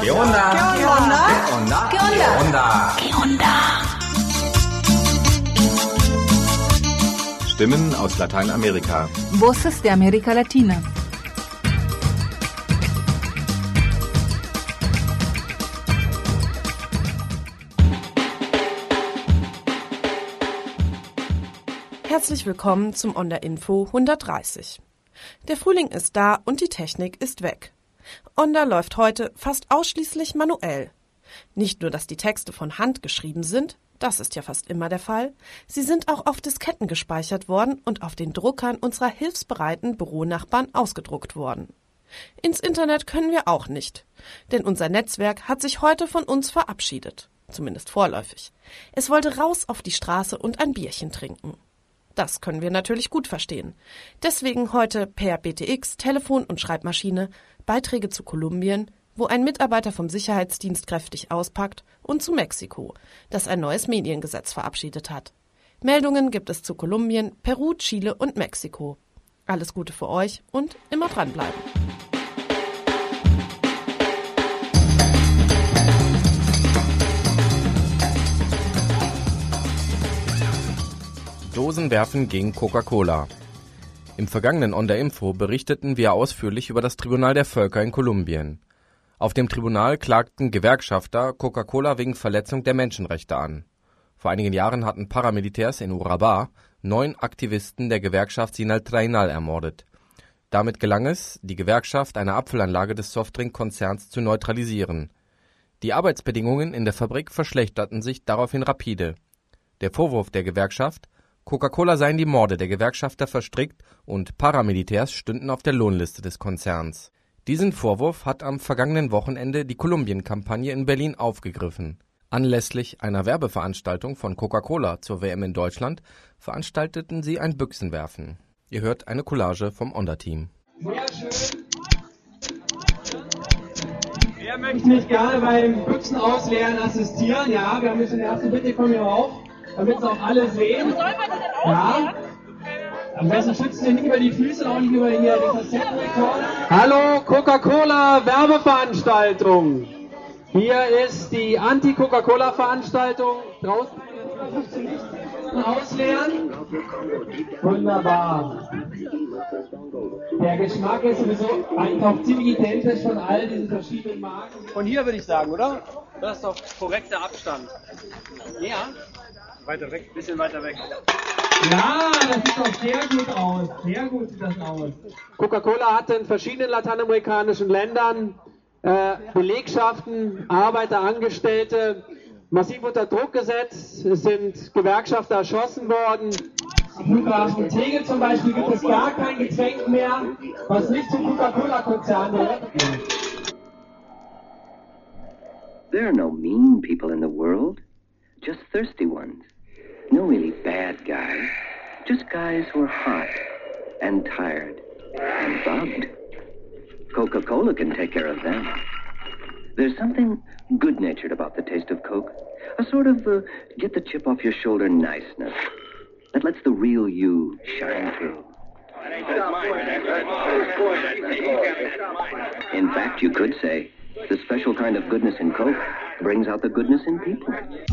¿Qué onda? ¿Qué onda? ¿Qué onda? ¿Qué onda? ¿Qué onda? Stimmen aus Lateinamerika. Voces de América Latina. Herzlich willkommen zum Onda Info 130. Der Frühling ist da und die Technik ist weg. Onda läuft heute fast ausschließlich manuell. Nicht nur, dass die Texte von Hand geschrieben sind, das ist ja fast immer der Fall, sie sind auch auf Disketten gespeichert worden und auf den Druckern unserer hilfsbereiten Büronachbarn ausgedruckt worden. Ins Internet können wir auch nicht, denn unser Netzwerk hat sich heute von uns verabschiedet, zumindest vorläufig. Es wollte raus auf die Straße und ein Bierchen trinken. Das können wir natürlich gut verstehen. Deswegen heute per BTX, Telefon und Schreibmaschine Beiträge zu Kolumbien, wo ein Mitarbeiter vom Sicherheitsdienst kräftig auspackt, und zu Mexiko, das ein neues Mediengesetz verabschiedet hat. Meldungen gibt es zu Kolumbien, Peru, Chile und Mexiko. Alles Gute für euch und immer dranbleiben. Dosenwerfen gegen Coca-Cola. Im vergangenen On der Info berichteten wir ausführlich über das Tribunal der Völker in Kolumbien. Auf dem Tribunal klagten Gewerkschafter Coca-Cola wegen Verletzung der Menschenrechte an. Vor einigen Jahren hatten Paramilitärs in Urabá 9 Aktivisten der Gewerkschaft Sin Trainal ermordet. Damit gelang es, die Gewerkschaft eine Abfüllanlage des Softdrink-Konzerns zu neutralisieren. Die Arbeitsbedingungen in der Fabrik verschlechterten sich daraufhin rapide. Der Vorwurf der Gewerkschaft: Coca-Cola sei in die Morde der Gewerkschafter verstrickt und Paramilitärs stünden auf der Lohnliste des Konzerns. Diesen Vorwurf hat am vergangenen Wochenende die Kolumbien-Kampagne in Berlin aufgegriffen. Anlässlich einer Werbeveranstaltung von Coca-Cola zur WM in Deutschland veranstalteten sie ein Büchsenwerfen. Ihr hört eine Collage vom Onda-Team. Sehr schön. Wer möchte nicht gerne beim Büchsenausleeren assistieren? Ja, wir haben jetzt eine erste Bitte, komm hier rauf, damit es auch alle sehen. Soll man das denn ausleeren? Ja. Am besten schützen wir nicht über die Füße, auch nicht über hier den Kassettenrekorder. Hallo, Coca-Cola Werbeveranstaltung. Hier ist die Anti-Coca-Cola-Veranstaltung. Draußen ausleeren. Wunderbar. Der Geschmack ist sowieso einfach ziemlich identisch von all diesen verschiedenen Marken. Von hier würde ich sagen, oder? Das ist doch korrekter Abstand. Ja. Weiter weg, bisschen weiter weg. Ja, das sieht doch sehr gut aus. Sehr gut sieht das aus. Coca-Cola hat in verschiedenen lateinamerikanischen Ländern Belegschaften, Arbeiter, Angestellte massiv unter Druck gesetzt. Es sind Gewerkschafter erschossen worden. Am Flughafen Tegel zum Beispiel gibt es gar kein Getränk mehr, was nicht zum Coca-Cola-Konzern gehört. There are no mean people in the world, just thirsty ones. No really bad guys, just guys who are hot and tired and bugged. Coca-Cola can take care of them. There's something good-natured about the taste of Coke, a sort of get the chip off your shoulder niceness that lets the real you shine through. In fact, you could say the special kind of goodness in Coke brings out the goodness in people.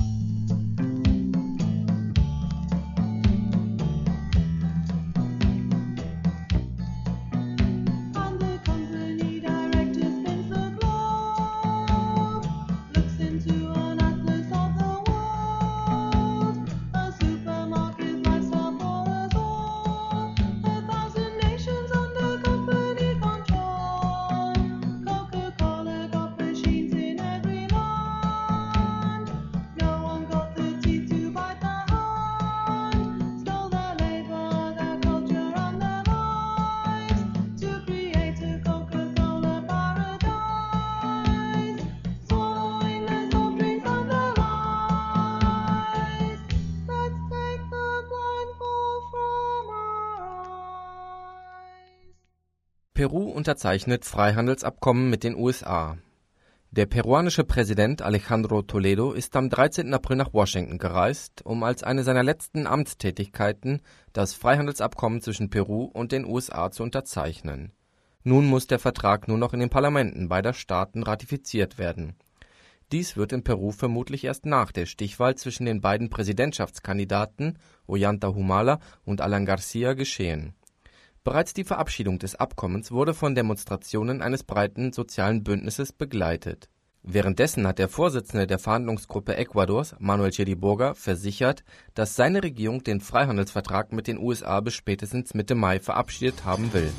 Peru unterzeichnet Freihandelsabkommen mit den USA. Der peruanische Präsident Alejandro Toledo ist am 13. April nach Washington gereist, um als eine seiner letzten Amtstätigkeiten das Freihandelsabkommen zwischen Peru und den USA zu unterzeichnen. Nun muss der Vertrag nur noch in den Parlamenten beider Staaten ratifiziert werden. Dies wird in Peru vermutlich erst nach der Stichwahl zwischen den beiden Präsidentschaftskandidaten Ollanta Humala und Alan García geschehen. Bereits die Verabschiedung des Abkommens wurde von Demonstrationen eines breiten sozialen Bündnisses begleitet. Währenddessen hat der Vorsitzende der Verhandlungsgruppe Ecuadors, Manuel Chiriboga, versichert, dass seine Regierung den Freihandelsvertrag mit den USA bis spätestens Mitte Mai verabschiedet haben will.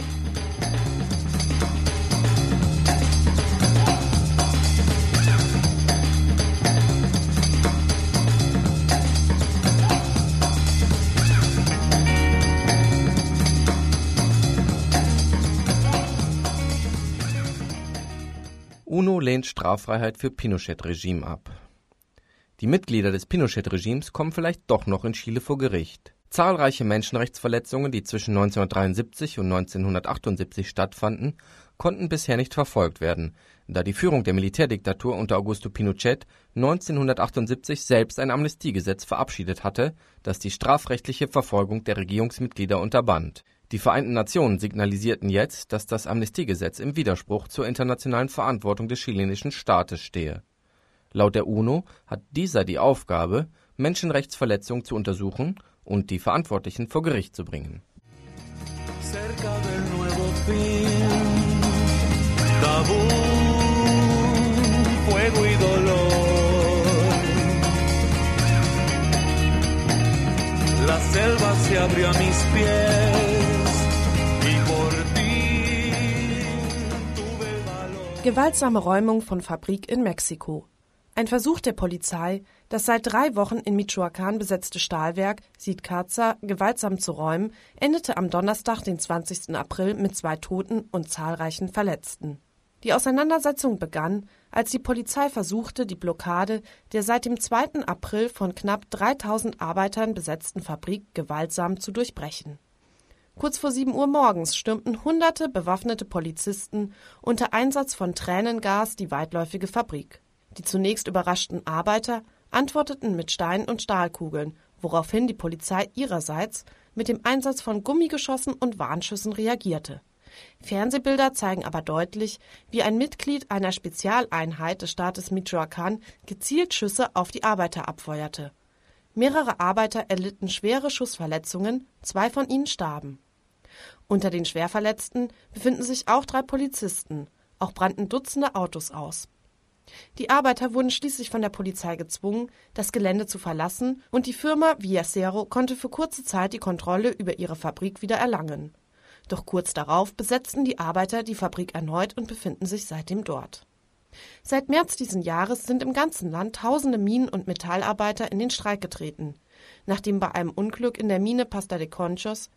UNO lehnt Straffreiheit für Pinochet-Regime ab. Die Mitglieder des Pinochet-Regimes kommen vielleicht doch noch in Chile vor Gericht. Zahlreiche Menschenrechtsverletzungen, die zwischen 1973 und 1978 stattfanden, konnten bisher nicht verfolgt werden, da die Führung der Militärdiktatur unter Augusto Pinochet 1978 selbst ein Amnestiegesetz verabschiedet hatte, das die strafrechtliche Verfolgung der Regierungsmitglieder unterband. Die Vereinten Nationen signalisierten jetzt, dass das Amnestiegesetz im Widerspruch zur internationalen Verantwortung des chilenischen Staates stehe. Laut der UNO hat dieser die Aufgabe, Menschenrechtsverletzungen zu untersuchen und die Verantwortlichen vor Gericht zu bringen. La selva se abrió a mis pies. Gewaltsame Räumung von Fabrik in Mexiko. Ein Versuch der Polizei, das seit 3 Wochen in Michoacán besetzte Stahlwerk Sidcarza gewaltsam zu räumen, endete am Donnerstag, den 20. April, mit 2 Toten und zahlreichen Verletzten. Die Auseinandersetzung begann, als die Polizei versuchte, die Blockade der seit dem 2. April von knapp 3000 Arbeitern besetzten Fabrik gewaltsam zu durchbrechen. Kurz vor 7 Uhr morgens stürmten hunderte bewaffnete Polizisten unter Einsatz von Tränengas die weitläufige Fabrik. Die zunächst überraschten Arbeiter antworteten mit Steinen und Stahlkugeln, woraufhin die Polizei ihrerseits mit dem Einsatz von Gummigeschossen und Warnschüssen reagierte. Fernsehbilder zeigen aber deutlich, wie ein Mitglied einer Spezialeinheit des Staates Michoacán gezielt Schüsse auf die Arbeiter abfeuerte. Mehrere Arbeiter erlitten schwere Schussverletzungen, 2 von ihnen starben. Unter den Schwerverletzten befinden sich auch 3 Polizisten. Auch brannten Dutzende Autos aus. Die Arbeiter wurden schließlich von der Polizei gezwungen, das Gelände zu verlassen, und die Firma Viacero konnte für kurze Zeit die Kontrolle über ihre Fabrik wieder erlangen. Doch kurz darauf besetzten die Arbeiter die Fabrik erneut und befinden sich seitdem dort. Seit März diesen Jahres sind im ganzen Land tausende Minen- und Metallarbeiter in den Streik getreten, nachdem bei einem Unglück in der Mine Pasta de Conchos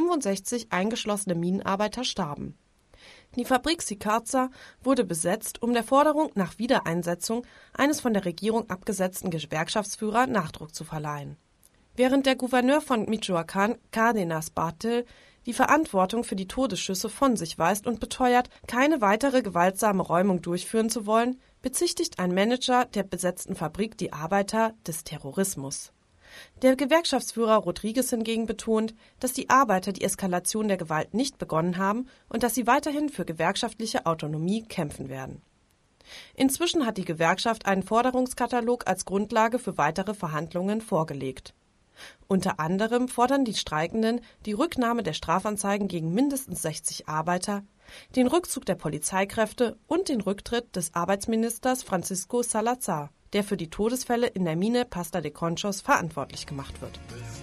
65 eingeschlossene Minenarbeiter starben. Die Fabrik Sidcarza wurde besetzt, um der Forderung nach Wiedereinsetzung eines von der Regierung abgesetzten Gewerkschaftsführers Nachdruck zu verleihen. Während der Gouverneur von Michoacán, Cárdenas Barthel, die Verantwortung für die Todesschüsse von sich weist und beteuert, keine weitere gewaltsame Räumung durchführen zu wollen, bezichtigt ein Manager der besetzten Fabrik die Arbeiter des Terrorismus. Der Gewerkschaftsführer Rodriguez hingegen betont, dass die Arbeiter die Eskalation der Gewalt nicht begonnen haben und dass sie weiterhin für gewerkschaftliche Autonomie kämpfen werden. Inzwischen hat die Gewerkschaft einen Forderungskatalog als Grundlage für weitere Verhandlungen vorgelegt. Unter anderem fordern die Streikenden die Rücknahme der Strafanzeigen gegen mindestens 60 Arbeiter, den Rückzug der Polizeikräfte und den Rücktritt des Arbeitsministers Francisco Salazar, der für die Todesfälle in der Mine Pasta de Conchos verantwortlich gemacht wird.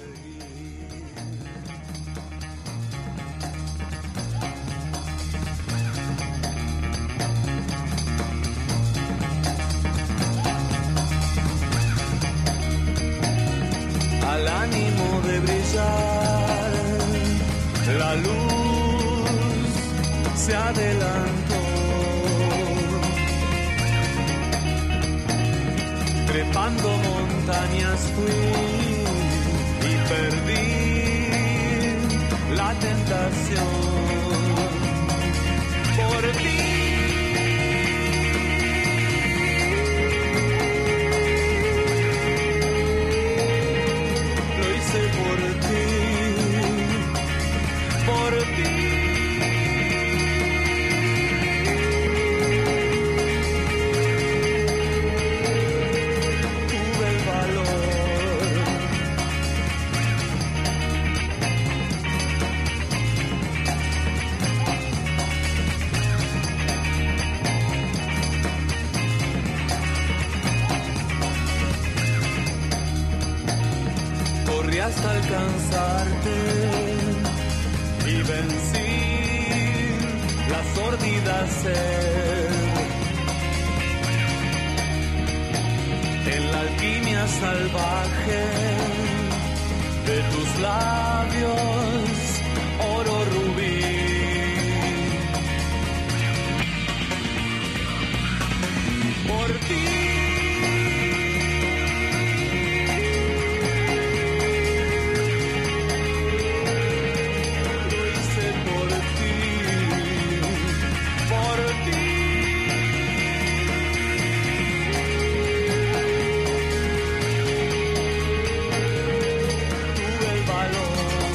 Al ánimo de brillar, la luz se adelantó. Trepando montañas fui y perdí la tentación por ti. Lo hice por ti, por ti. corrí hasta alcanzarte y vencí la sordida sed. En la alquimia salvaje de tus labios, oro rubí. Por ti lo hice, por ti, por ti. Tuve el valor.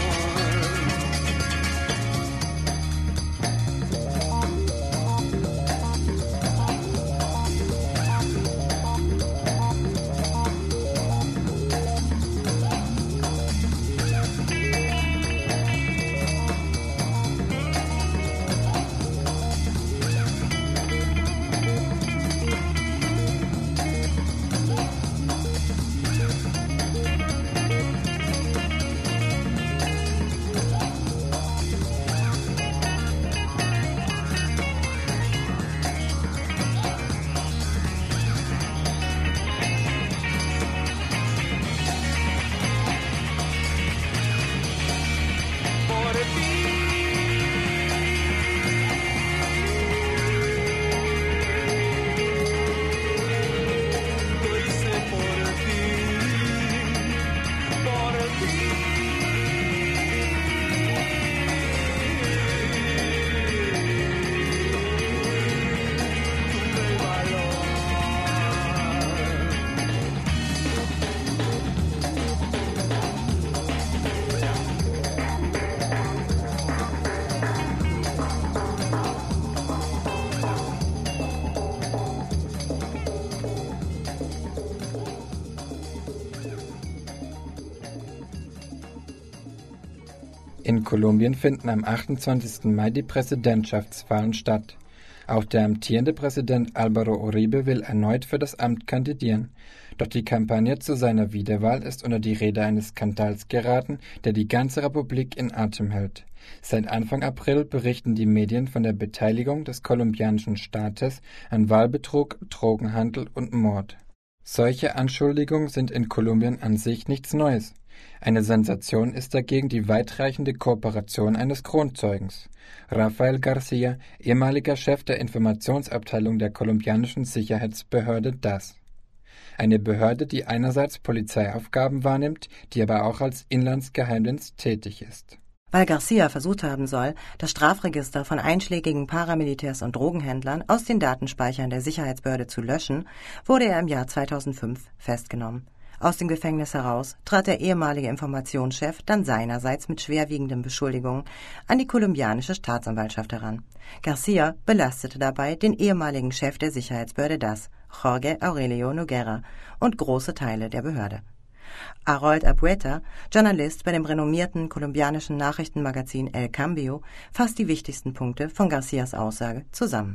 In Kolumbien finden am 28. Mai die Präsidentschaftswahlen statt. Auch der amtierende Präsident Álvaro Uribe will erneut für das Amt kandidieren. Doch die Kampagne zu seiner Wiederwahl ist unter die Räder eines Skandals geraten, der die ganze Republik in Atem hält. Seit Anfang April berichten die Medien von der Beteiligung des kolumbianischen Staates an Wahlbetrug, Drogenhandel und Mord. Solche Anschuldigungen sind in Kolumbien an sich nichts Neues. Eine Sensation ist dagegen die weitreichende Kooperation eines Kronzeugens. Rafael García, ehemaliger Chef der Informationsabteilung der kolumbianischen Sicherheitsbehörde DAS. Eine Behörde, die einerseits Polizeiaufgaben wahrnimmt, die aber auch als Inlandsgeheimdienst tätig ist. Weil García versucht haben soll, das Strafregister von einschlägigen Paramilitärs und Drogenhändlern aus den Datenspeichern der Sicherheitsbehörde zu löschen, wurde er im Jahr 2005 festgenommen. Aus dem Gefängnis heraus trat der ehemalige Informationschef dann seinerseits mit schwerwiegenden Beschuldigungen an die kolumbianische Staatsanwaltschaft heran. García belastete dabei den ehemaligen Chef der Sicherheitsbehörde DAS, Jorge Aurelio Noguera, und große Teile der Behörde. Harold Abueta, Journalist bei dem renommierten kolumbianischen Nachrichtenmagazin El Cambio, fasst die wichtigsten Punkte von Garcías Aussage zusammen.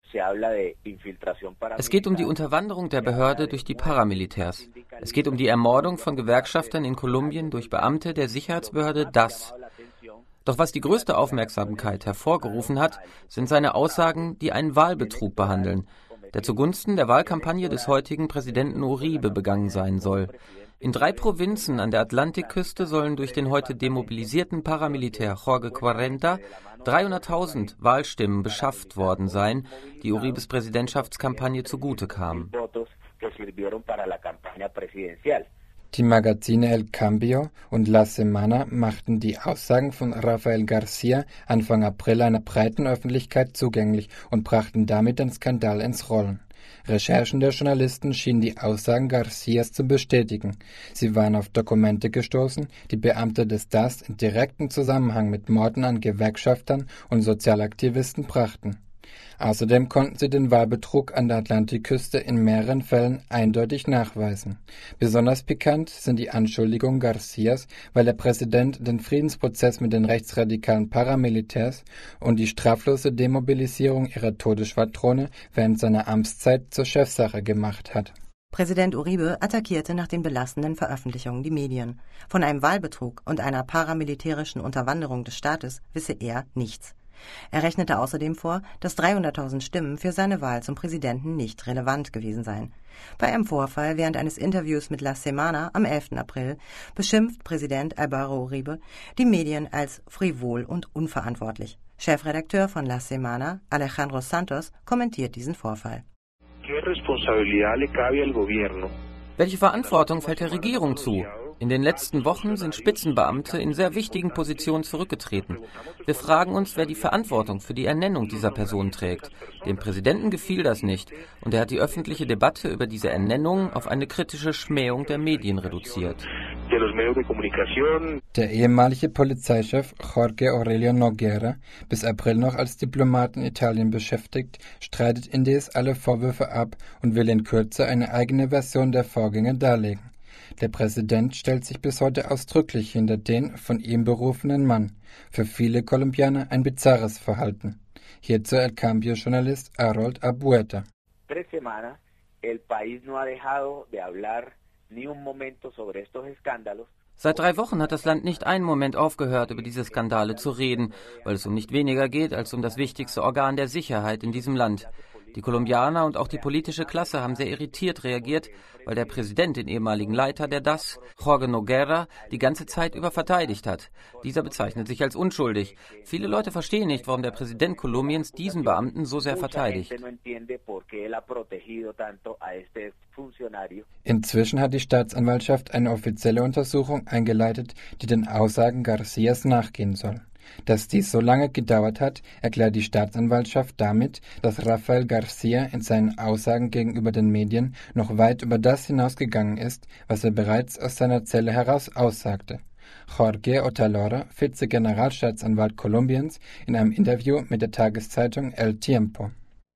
Es geht um die Unterwanderung der Behörde durch die Paramilitärs. Es geht um die Ermordung von Gewerkschaftern in Kolumbien durch Beamte der Sicherheitsbehörde DAS. Doch was die größte Aufmerksamkeit hervorgerufen hat, sind seine Aussagen, die einen Wahlbetrug behandeln, der zugunsten der Wahlkampagne des heutigen Präsidenten Uribe begangen sein soll. In 3 Provinzen an der Atlantikküste sollen durch den heute demobilisierten Paramilitär Jorge 40 300.000 Wahlstimmen beschafft worden sein, die Uribes Präsidentschaftskampagne zugute kamen. Die Magazine El Cambio und La Semana machten die Aussagen von Rafael García Anfang April einer breiten Öffentlichkeit zugänglich und brachten damit den Skandal ins Rollen. Recherchen der Journalisten schienen die Aussagen Garcías zu bestätigen. Sie waren auf Dokumente gestoßen, die Beamte des DAS in direkten Zusammenhang mit Morden an Gewerkschaftern und Sozialaktivisten brachten. Außerdem konnten sie den Wahlbetrug an der Atlantikküste in mehreren Fällen eindeutig nachweisen. Besonders pikant sind die Anschuldigungen Garcías, weil der Präsident den Friedensprozess mit den rechtsradikalen Paramilitärs und die straflose Demobilisierung ihrer Todesschwadrone während seiner Amtszeit zur Chefsache gemacht hat. Präsident Uribe attackierte nach den belastenden Veröffentlichungen die Medien. Von einem Wahlbetrug und einer paramilitärischen Unterwanderung des Staates wisse er nichts. Er rechnete außerdem vor, dass 300.000 Stimmen für seine Wahl zum Präsidenten nicht relevant gewesen seien. Bei einem Vorfall während eines Interviews mit La Semana am 11. April beschimpft Präsident Álvaro Uribe die Medien als frivol und unverantwortlich. Chefredakteur von La Semana, Alejandro Santos, kommentiert diesen Vorfall. Welche Verantwortung fällt der Regierung zu? In den letzten Wochen sind Spitzenbeamte in sehr wichtigen Positionen zurückgetreten. Wir fragen uns, wer die Verantwortung für die Ernennung dieser Person trägt. Dem Präsidenten gefiel das nicht und er hat die öffentliche Debatte über diese Ernennung auf eine kritische Schmähung der Medien reduziert. Der ehemalige Polizeichef Jorge Aurelio Nogueira, bis April noch als Diplomat in Italien beschäftigt, streitet indes alle Vorwürfe ab und will in Kürze eine eigene Version der Vorgänge darlegen. Der Präsident stellt sich bis heute ausdrücklich hinter den von ihm berufenen Mann. Für viele Kolumbianer ein bizarres Verhalten. Hierzu El Cambio-Journalist Harold Abueta. 3 semanas, el país no ha dejado de hablar ni un momento sobre estos escándalos. Seit 3 Wochen hat das Land nicht einen Moment aufgehört, über diese Skandale zu reden, weil es um nicht weniger geht als um das wichtigste Organ der Sicherheit in diesem Land. Die Kolumbianer und auch die politische Klasse haben sehr irritiert reagiert, weil der Präsident den ehemaligen Leiter der DAS, Jorge Nogueira, die ganze Zeit über verteidigt hat. Dieser bezeichnet sich als unschuldig. Viele Leute verstehen nicht, warum der Präsident Kolumbiens diesen Beamten so sehr verteidigt. Inzwischen hat die Staatsanwaltschaft eine offizielle Untersuchung eingeleitet, die den Aussagen Garcías nachgehen soll. Dass dies so lange gedauert hat, erklärt die Staatsanwaltschaft damit, dass Rafael García in seinen Aussagen gegenüber den Medien noch weit über das hinausgegangen ist, was er bereits aus seiner Zelle heraus aussagte. Jorge Otalora, Vize-Generalstaatsanwalt Kolumbiens, in einem Interview mit der Tageszeitung El Tiempo.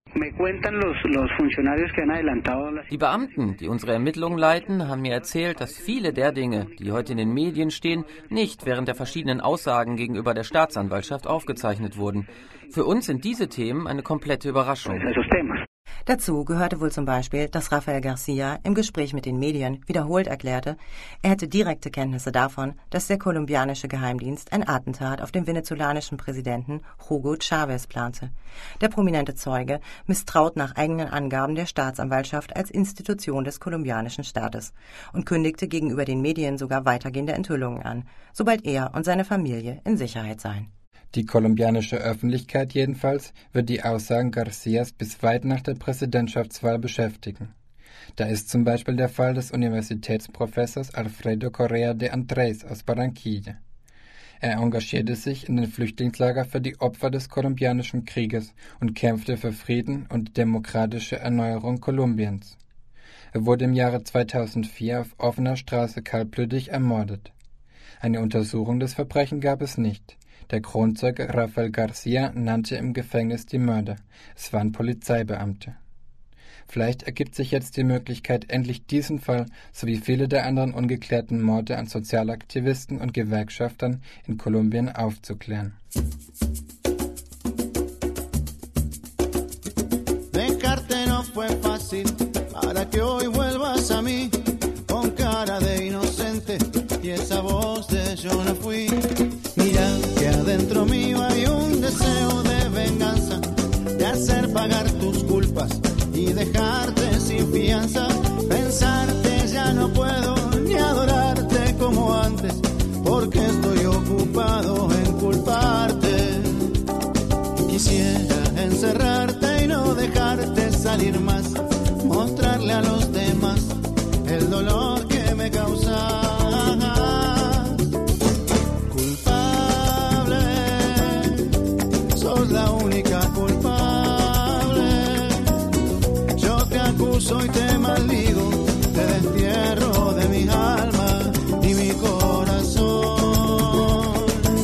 Die Beamten, die unsere Ermittlungen leiten, haben mir erzählt, dass viele der Dinge, die heute in den Medien stehen, nicht während der verschiedenen Aussagen gegenüber der Staatsanwaltschaft aufgezeichnet wurden. Für uns sind diese Themen eine komplette Überraschung. Dazu gehörte wohl zum Beispiel, dass Rafael García im Gespräch mit den Medien wiederholt erklärte, er hätte direkte Kenntnisse davon, dass der kolumbianische Geheimdienst ein Attentat auf den venezolanischen Präsidenten Hugo Chávez plante. Der prominente Zeuge misstraut nach eigenen Angaben der Staatsanwaltschaft als Institution des kolumbianischen Staates und kündigte gegenüber den Medien sogar weitergehende Enthüllungen an, sobald er und seine Familie in Sicherheit seien. Die kolumbianische Öffentlichkeit jedenfalls wird die Aussagen Garcías bis weit nach der Präsidentschaftswahl beschäftigen. Da ist zum Beispiel der Fall des Universitätsprofessors Alfredo Correa de Andrés aus Barranquilla. Er engagierte sich in den Flüchtlingslager für die Opfer des kolumbianischen Krieges und kämpfte für Frieden und die demokratische Erneuerung Kolumbiens. Er wurde im Jahre 2004 auf offener Straße kaltblütig ermordet. Eine Untersuchung des Verbrechens gab es nicht. Der Kronzeuge Rafael García nannte im Gefängnis die Mörder. Es waren Polizeibeamte. Vielleicht ergibt sich jetzt die Möglichkeit, endlich diesen Fall sowie viele der anderen ungeklärten Morde an Sozialaktivisten und Gewerkschaftern in Kolumbien aufzuklären. Dejarte no fue fácil para que hoy vuelvas a mí con cara de inocente y esa voz de yo no fui. Mira que adentro mío hay un deseo de venganza, de hacer pagar tus culpas y dejarte sin fianza. Pensarte ya no puedo ni adorarte como antes, porque estoy ocupado en culparte. Quisiera encerrarte y no dejarte salir más, mostrarle a los demás el dolor que me causas. La única culpable, yo te acuso y te maldigo, te destierro de mi alma y mi corazón.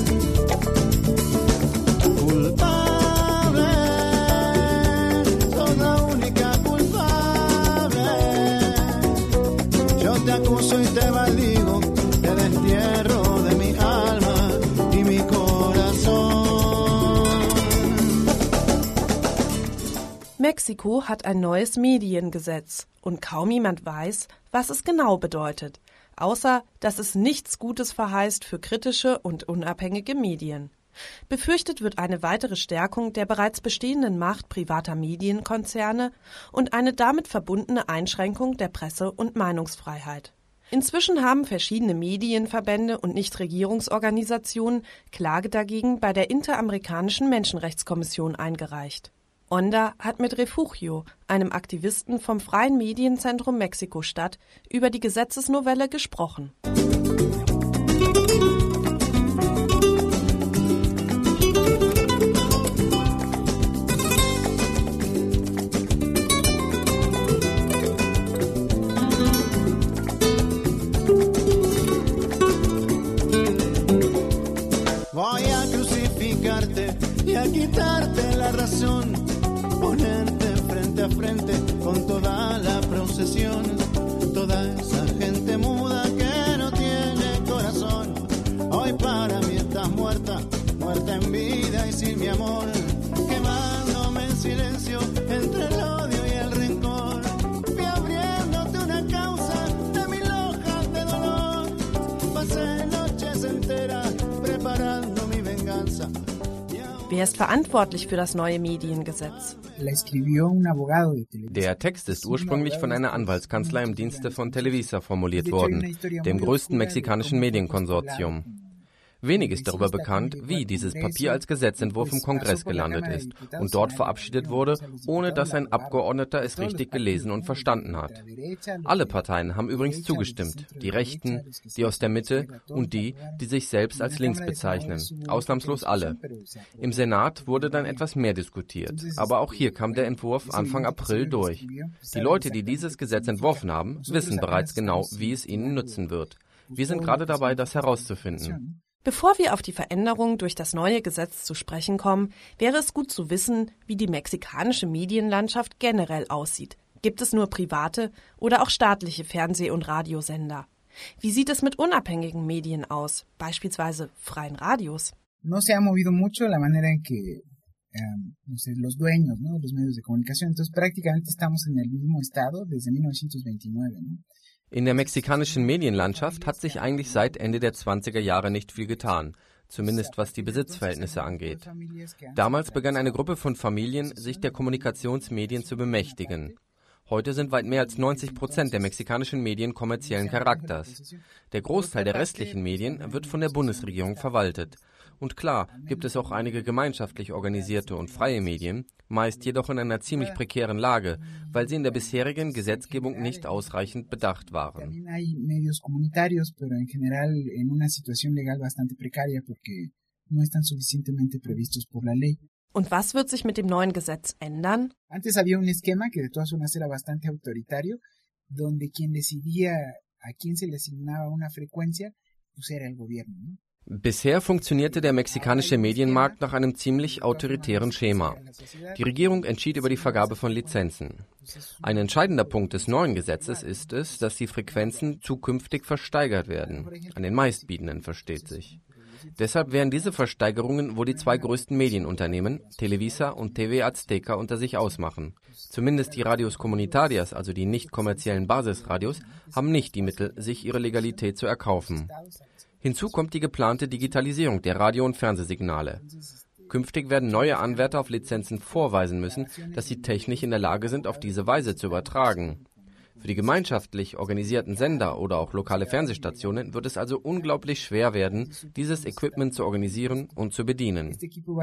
Culpable, sos la única culpable, yo te acuso y te maldigo, te destierro de mi alma y mi corazón. Mexiko hat ein neues Mediengesetz. Und kaum jemand weiß, was es genau bedeutet, außer dass es nichts Gutes verheißt für kritische und unabhängige Medien. Befürchtet wird eine weitere Stärkung der bereits bestehenden Macht privater Medienkonzerne und eine damit verbundene Einschränkung der Presse- und Meinungsfreiheit. Inzwischen haben verschiedene Medienverbände und Nichtregierungsorganisationen Klage dagegen bei der Interamerikanischen Menschenrechtskommission eingereicht. Onda hat mit Refugio, einem Aktivisten vom Freien Medienzentrum Mexiko-Stadt, über die Gesetzesnovelle gesprochen. Voy a crucificarte y a quitarte la razón, ponerte frente a frente con toda la procesión, toda esa gente muda que no tiene corazón. Hoy para mí estás muerta, muerta en vida y sin mi amor, quemándome en silencio entre el odio y el rencor. Fui abriéndote una causa de mil hojas de dolor, pasé noches enteras preparando mi venganza. Wer ist verantwortlich für das neue Mediengesetz? Der Text ist ursprünglich von einer Anwaltskanzlei im Dienste von Televisa formuliert worden, dem größten mexikanischen Medienkonsortium. Wenig ist darüber bekannt, wie dieses Papier als Gesetzentwurf im Kongress gelandet ist und dort verabschiedet wurde, ohne dass ein Abgeordneter es richtig gelesen und verstanden hat. Alle Parteien haben übrigens zugestimmt, die Rechten, die aus der Mitte und die sich selbst als links bezeichnen, ausnahmslos alle. Im Senat wurde dann etwas mehr diskutiert, aber auch hier kam der Entwurf Anfang April durch. Die Leute, die dieses Gesetz entworfen haben, wissen bereits genau, wie es ihnen nützen wird. Wir sind gerade dabei, das herauszufinden. Bevor wir auf die Veränderungen durch das neue Gesetz zu sprechen kommen, wäre es gut zu wissen, wie die mexikanische Medienlandschaft generell aussieht. Gibt es nur private oder auch staatliche Fernseh- und Radiosender? Wie sieht es mit unabhängigen Medien aus, beispielsweise freien Radios? No se ha movido mucho la manera en que los dueños, ¿no?, los medios de comunicación. Entonces prácticamente estamos en el mismo estado desde 1929, ¿no? In der mexikanischen Medienlandschaft hat sich eigentlich seit Ende der 20er Jahre nicht viel getan, zumindest was die Besitzverhältnisse angeht. Damals begann eine Gruppe von Familien, sich der Kommunikationsmedien zu bemächtigen. Heute sind weit mehr als 90% der mexikanischen Medien kommerziellen Charakters. Der Großteil der restlichen Medien wird von der Bundesregierung verwaltet. Und klar gibt es auch einige gemeinschaftlich organisierte und freie Medien, meist jedoch in einer ziemlich prekären Lage, weil sie in der bisherigen Gesetzgebung nicht ausreichend bedacht waren. Und was wird sich mit dem neuen Gesetz ändern? Antes había un esquema que de todas formas era bastante autoritario, donde quien decidía a quién se le asignaba una frecuencia, pues era el gobierno, ¿no? Bisher funktionierte der mexikanische Medienmarkt nach einem ziemlich autoritären Schema. Die Regierung entschied über die Vergabe von Lizenzen. Ein entscheidender Punkt des neuen Gesetzes ist es, dass die Frequenzen zukünftig versteigert werden. An den Meistbietenden, versteht sich. Deshalb wären diese Versteigerungen wohl die zwei größten Medienunternehmen, Televisa und TV Azteca, unter sich ausmachen. Zumindest die Radios Comunitarias, also die nicht kommerziellen Basisradios, haben nicht die Mittel, sich ihre Legalität zu erkaufen. Hinzu kommt die geplante Digitalisierung der Radio- und Fernsehsignale. Künftig werden neue Anwärter auf Lizenzen vorweisen müssen, dass sie technisch in der Lage sind, auf diese Weise zu übertragen. Für die gemeinschaftlich organisierten Sender oder auch lokale Fernsehstationen wird es also unglaublich schwer werden, dieses Equipment zu organisieren und zu bedienen.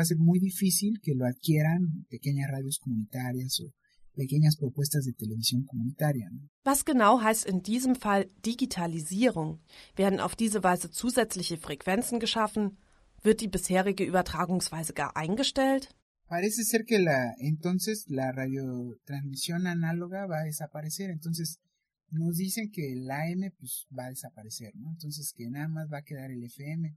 Was genau heißt in diesem Fall Digitalisierung? Werden auf diese Weise zusätzliche Frequenzen geschaffen? Wird die bisherige Übertragungsweise gar eingestellt? Parece ser que entonces la radiotransmisión análoga va a desaparecer. Entonces nos dicen que el AM pues va a desaparecer, ¿no? Entonces que nada más va a quedar el FM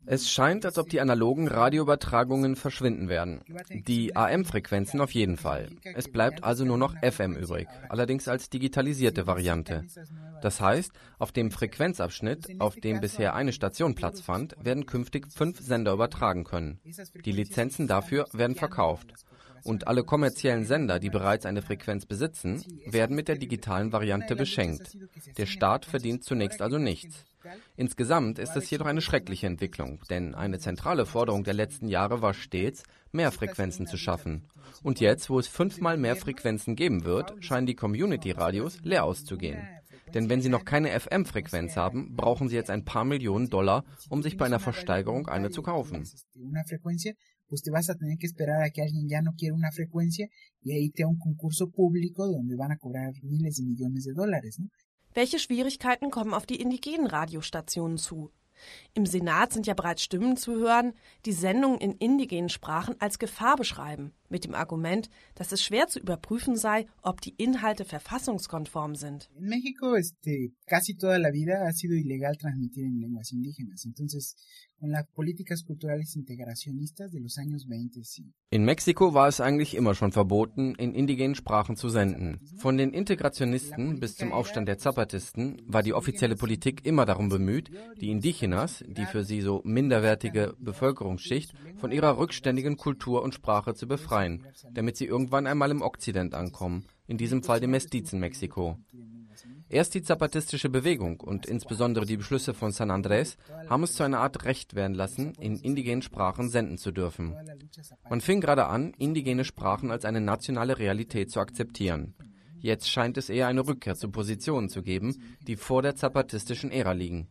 Es scheint, als ob die analogen Radioübertragungen verschwinden werden. Die AM-Frequenzen auf jeden Fall. Es bleibt also nur noch FM übrig, allerdings als digitalisierte Variante. Das heißt, auf dem Frequenzabschnitt, auf dem bisher eine Station Platz fand, werden künftig 5 Sender übertragen können. Die Lizenzen dafür werden verkauft. Und alle kommerziellen Sender, die bereits eine Frequenz besitzen, werden mit der digitalen Variante beschenkt. Der Staat verdient zunächst also nichts. Insgesamt ist es jedoch eine schreckliche Entwicklung, denn eine zentrale Forderung der letzten Jahre war stets, mehr Frequenzen zu schaffen. Und jetzt, wo es 5-mal mehr Frequenzen geben wird, scheinen die Community-Radios leer auszugehen. Denn wenn sie noch keine FM-Frequenz haben, brauchen sie jetzt ein paar Millionen $, um sich bei einer Versteigerung eine zu kaufen. Pues te vas a tener que esperar a que alguien ya no quiera una frecuencia y ahí te da un concurso público donde van a cobrar miles de millones de dólares, ¿no? Welche Schwierigkeiten kommen auf die indigenen Radiostationen zu? Im Senat sind ja bereits Stimmen zu hören, die Sendungen in indigenen Sprachen als Gefahr beschreiben, mit dem Argument, dass es schwer zu überprüfen sei, ob die Inhalte verfassungskonform sind. En México, casi toda la vida ha sido ilegal transmitir en lenguas indígenas. Entonces, con las políticas culturales integracionistas de los años 20, sí. In Mexiko war es eigentlich immer schon verboten, in indigenen Sprachen zu senden. Von den Integrationisten bis zum Aufstand der Zapatisten war die offizielle Politik immer darum bemüht, die Indigenas, die für sie so minderwertige Bevölkerungsschicht, von ihrer rückständigen Kultur und Sprache zu befreien, damit sie irgendwann einmal im Okzident ankommen, in diesem Fall dem Mestizen Mexiko. Erst die zapatistische Bewegung und insbesondere die Beschlüsse von San Andrés haben es zu einer Art Recht werden lassen, in indigenen Sprachen senden zu dürfen. Man fing gerade an, indigene Sprachen als eine nationale Realität zu akzeptieren. Jetzt scheint es eher eine Rückkehr zu Positionen zu geben, die vor der zapatistischen Ära liegen.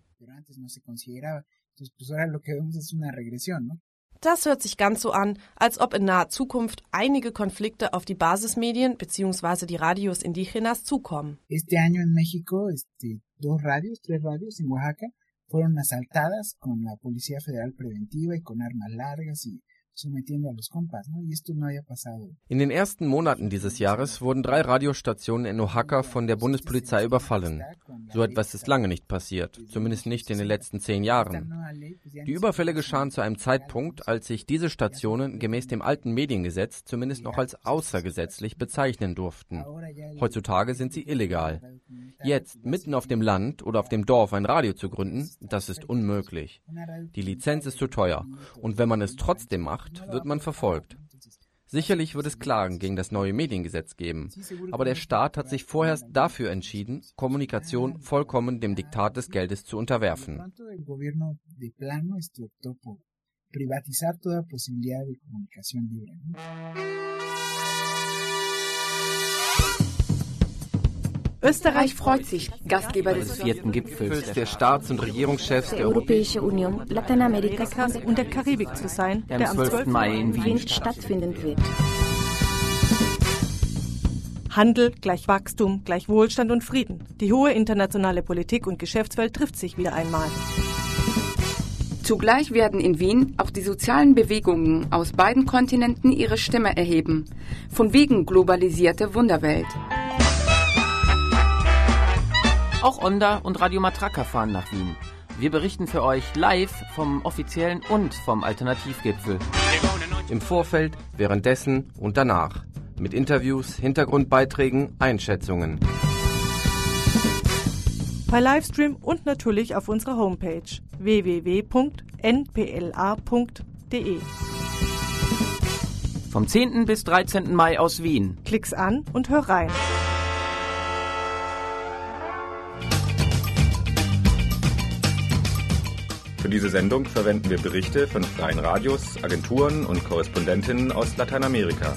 Das hört sich ganz so an, als ob in naher Zukunft einige Konflikte auf die Basismedien bzw. die Radios Indígenas zukommen. Este año en México, 3 radios en Oaxaca fueron asaltadas con la Policía Federal Preventiva y con armas largas y sometiendo a los compas, ¿no? Y esto no había pasado. In den ersten Monaten dieses Jahres wurden 3 Radiostationen in Oaxaca von der Bundespolizei überfallen. So etwas ist lange nicht passiert, zumindest nicht in den letzten 10 Jahren. Die Überfälle geschahen zu einem Zeitpunkt, als sich diese Stationen gemäß dem alten Mediengesetz zumindest noch als außergesetzlich bezeichnen durften. Heutzutage sind sie illegal. Jetzt, mitten auf dem Land oder auf dem Dorf ein Radio zu gründen, das ist unmöglich. Die Lizenz ist zu teuer und wenn man es trotzdem macht, wird man verfolgt. Sicherlich wird es Klagen gegen das neue Mediengesetz geben, aber der Staat hat sich vorerst dafür entschieden, Kommunikation vollkommen dem Diktat des Geldes zu unterwerfen. Österreich freut sich, Gastgeber des 4. Gipfels der Staats- und Regierungschefs der Europäischen Union, Lateinamerikas und der Karibik zu sein, der am 12. Mai in Wien stattfinden wird. Handel gleich Wachstum, gleich Wohlstand und Frieden. Die hohe internationale Politik und Geschäftswelt trifft sich wieder einmal. Zugleich werden in Wien auch die sozialen Bewegungen aus beiden Kontinenten ihre Stimme erheben. Von wegen globalisierte Wunderwelt. Auch Onda und Radio Matraca fahren nach Wien. Wir berichten für euch live vom offiziellen und vom Alternativgipfel. Im Vorfeld, währenddessen und danach. Mit Interviews, Hintergrundbeiträgen, Einschätzungen. Per Livestream und natürlich auf unserer Homepage www.npla.de. Vom 10. bis 13. Mai aus Wien. Klick's an und hör rein. Für diese Sendung verwenden wir Berichte von freien Radios, Agenturen und Korrespondentinnen aus Lateinamerika.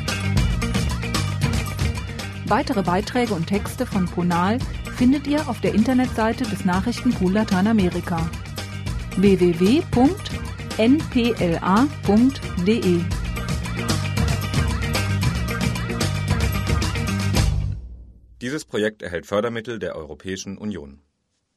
Weitere Beiträge und Texte von Ponal findet ihr auf der Internetseite des Nachrichtenpool Lateinamerika www.npla.de. Dieses Projekt erhält Fördermittel der Europäischen Union.